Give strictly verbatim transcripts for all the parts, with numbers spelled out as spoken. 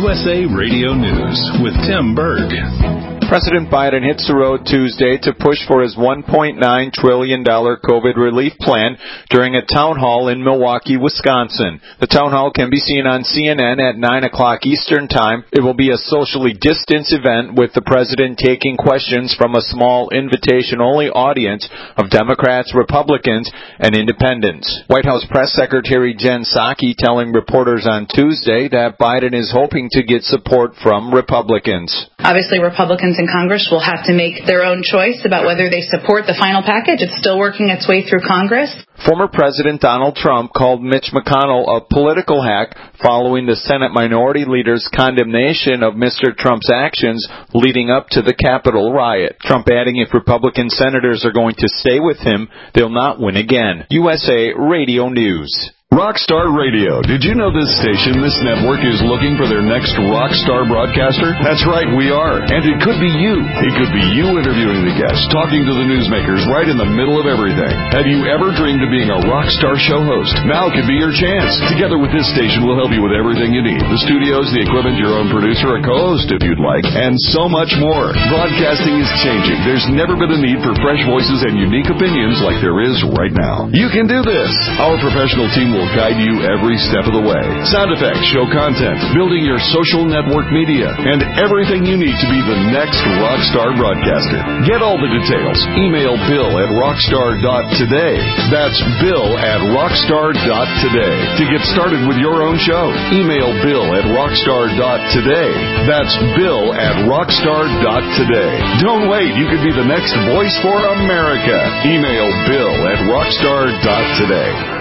U S A Radio News with Tim Berg. President Biden hits the road Tuesday to push for his one point nine trillion dollars COVID relief plan during a town hall in Milwaukee, Wisconsin. The town hall can be seen on C N N at nine o'clock Eastern Time. It will be a socially distanced event with the president taking questions from a small invitation-only audience of Democrats, Republicans, and independents. White House Press Secretary Jen Psaki telling reporters on Tuesday that Biden is hoping to get support from Republicans. Obviously, Republicans in Congress will have to make their own choice about whether they support the final package. It's still working its way through Congress. Former President Donald Trump called Mitch McConnell a political hack following the Senate Minority Leader's condemnation of Mister Trump's actions leading up to the Capitol riot. Trump adding if Republican senators are going to stay with him, they'll not win again. U S A Radio News. Rockstar Radio. Did you know this station, this network, is looking for their next rock star broadcaster? That's right, we are. And it could be you. It could be you interviewing the guests, talking to the newsmakers right in the middle of everything. Have you ever dreamed of being a rock star show host? Now could be your chance. Together with this station, we'll help you with everything you need. The studios, the equipment, your own producer, a co-host if you'd like, and so much more. Broadcasting is changing. There's never been a need for fresh voices and unique opinions like there is right now. You can do this. Our professional team will will guide you every step of the way. Sound effects, show content, building your social network media, and everything you need to be the next rockstar broadcaster. Get all the details. Email Bill at rockstar dot today. That's Bill at rockstar dot today. To get started with your own show, email Bill at rockstar dot today. That's Bill at rockstar dot today. Don't wait. You could be the next voice for America. Email Bill at rockstar dot today.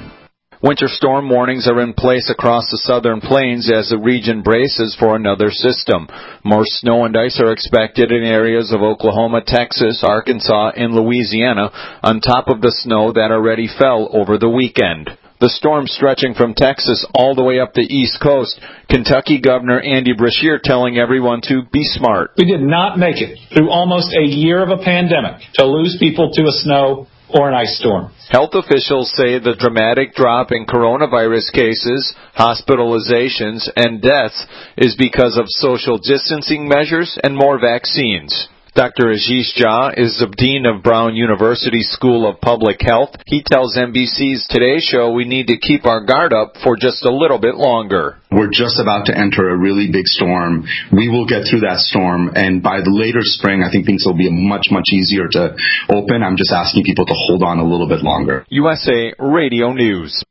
Winter storm warnings are in place across the southern plains as the region braces for another system. More snow and ice are expected in areas of Oklahoma, Texas, Arkansas, and Louisiana, on top of the snow that already fell over the weekend. The storm stretching from Texas all the way up the East Coast. Kentucky Governor Andy Beshear telling everyone to be smart. We did not make it through almost a year of a pandemic to lose people to a snow or an ice storm. Health officials say the dramatic drop in coronavirus cases, hospitalizations, and deaths is because of social distancing measures and more vaccines. Doctor Ashish Jha is the dean of Brown University School of Public Health. He tells N B C's Today Show we need to keep our guard up for just a little bit longer. We're just about to enter a really big storm. We will get through that storm, and by the later spring, I think things will be much, much easier to open. I'm just asking people to hold on a little bit longer. U S A Radio News.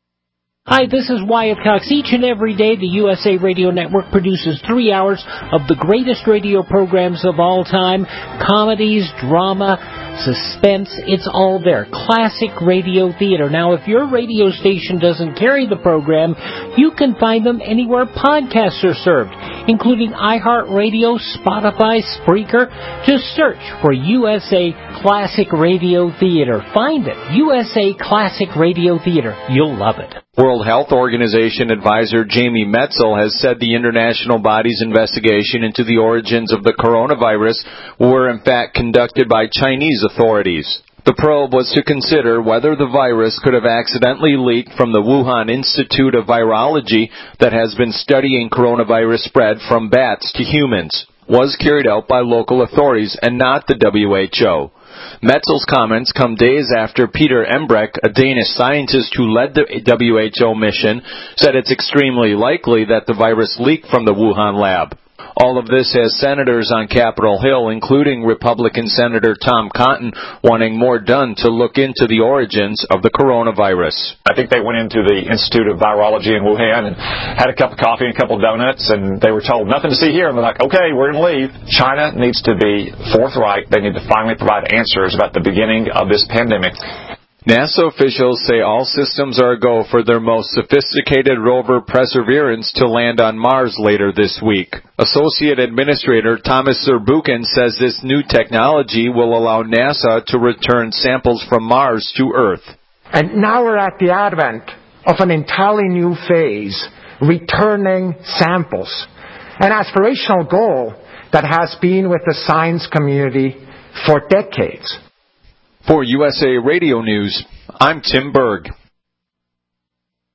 Hi, this is Wyatt Cox. Each and every day, the U S A Radio Network produces three hours of the greatest radio programs of all time. Comedies, drama, suspense, it's all there. Classic radio theater. Now, if your radio station doesn't carry the program, you can find them anywhere podcasts are served, including iHeartRadio, Spotify, Spreaker. Just search for U S A Classic Radio Theater. Find it. U S A Classic Radio Theater. You'll love it. World Health Organization advisor Jamie Metzel has said the international body's investigation into the origins of the coronavirus were in fact conducted by Chinese authorities. The probe was to consider whether the virus could have accidentally leaked from the Wuhan Institute of Virology that has been studying coronavirus spread from bats to humans, was carried out by local authorities and not the W H O. Metzel's comments come days after Peter Embrecht, a Danish scientist who led the W H O mission, said it's extremely likely that the virus leaked from the Wuhan lab. All of this has senators on Capitol Hill, including Republican Senator Tom Cotton, wanting more done to look into the origins of the coronavirus. I think they went into the Institute of Virology in Wuhan and had a cup of coffee and a couple of donuts, and they were told, nothing to see here. And they're like, okay, we're going to leave. China needs to be forthright. They need to finally provide answers about the beginning of this pandemic. NASA officials say all systems are a go for their most sophisticated rover Perseverance to land on Mars later this week. Associate Administrator Thomas Zurbuchen says this new technology will allow NASA to return samples from Mars to Earth. And now we're at the advent of an entirely new phase, returning samples. An aspirational goal that has been with the science community for decades. For U S A Radio News, I'm Tim Berg.